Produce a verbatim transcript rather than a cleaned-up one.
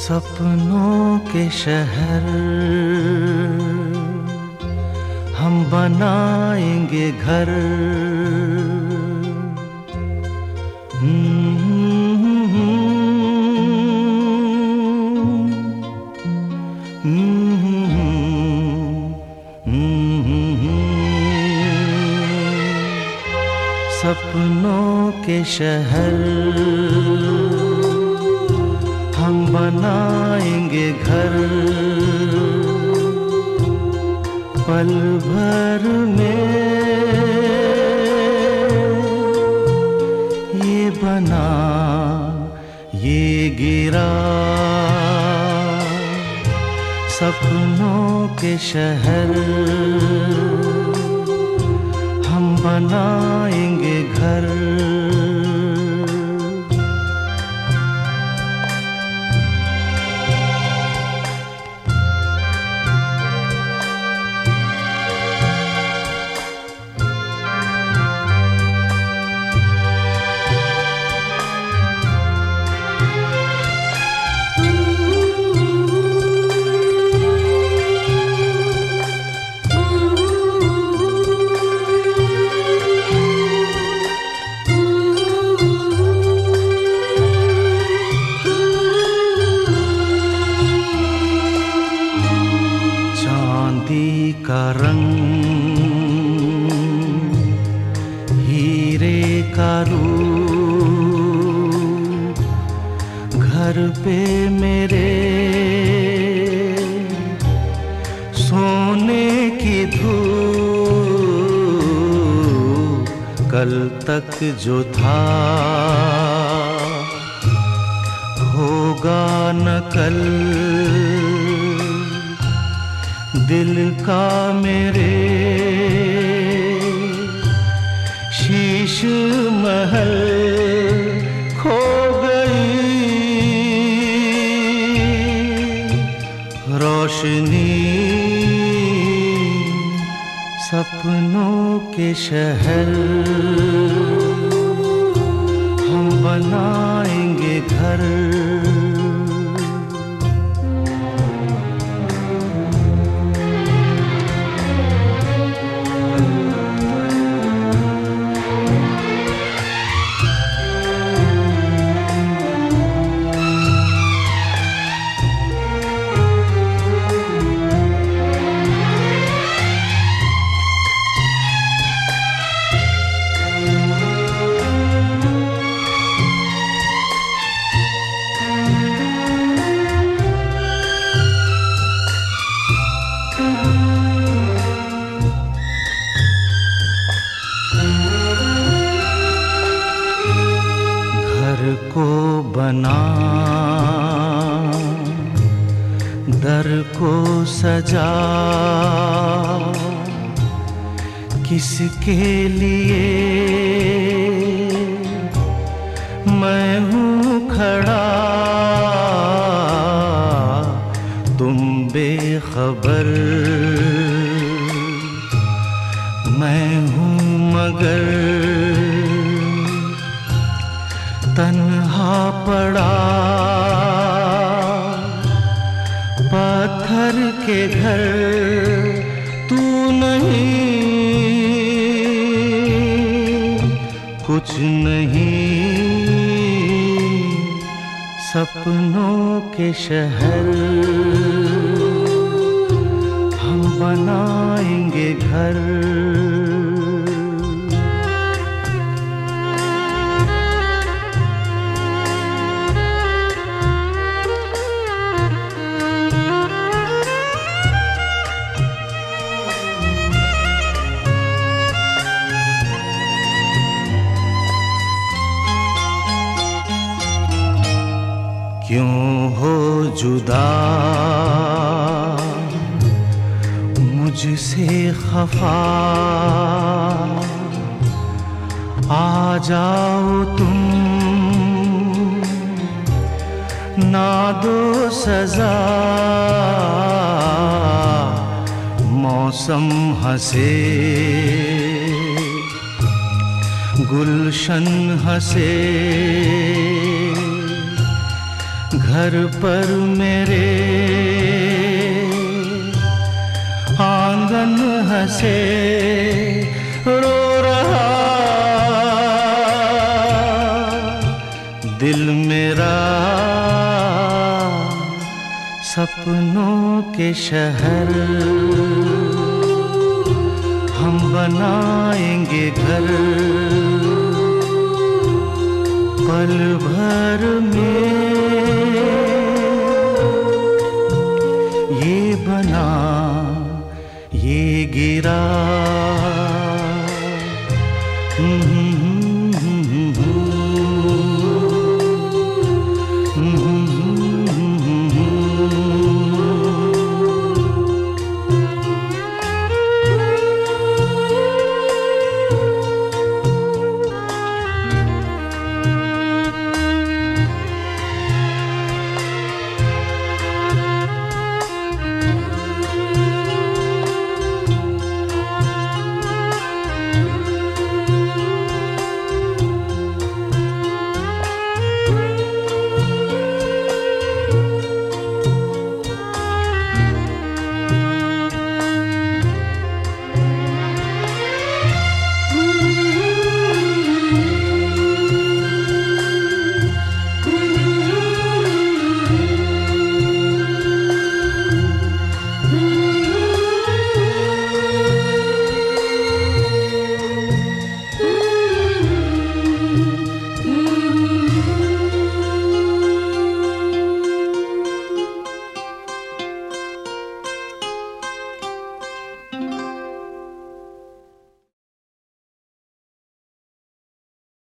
सपनों के शहर हम बनाएंगे घर। सपनों के शहर हम बनाएंगे घर। पल भर में ये बना ये गिरा। सपनों के शहर हम बनाएंगे घर। का रंग हीरे का रूप घर पे मेरे सोने की धूप कल तक जो था होगा न कल। दिल का मेरे शीश महल खो गई रोशनी। सपनों के शहर हम बनाएंगे घर। को बना दर को सजा किसके लिए मैं हूँ खड़ा। तुम बेखबर मैं हूँ मगर तन्हा पड़ा पत्थर के घर तू नहीं कुछ नहीं। सपनों के शहर हम बनाएंगे घर। क्यों हो जुदा मुझसे खफा आ जाओ तुम ना दो सजा। मौसम हंसे गुलशन हंसे घर पर मेरे आंगन हंसे रो रहा, दिल मेरा सपनों के शहर, हम बनाएंगे घर पल भर में। ये बना ये गिरा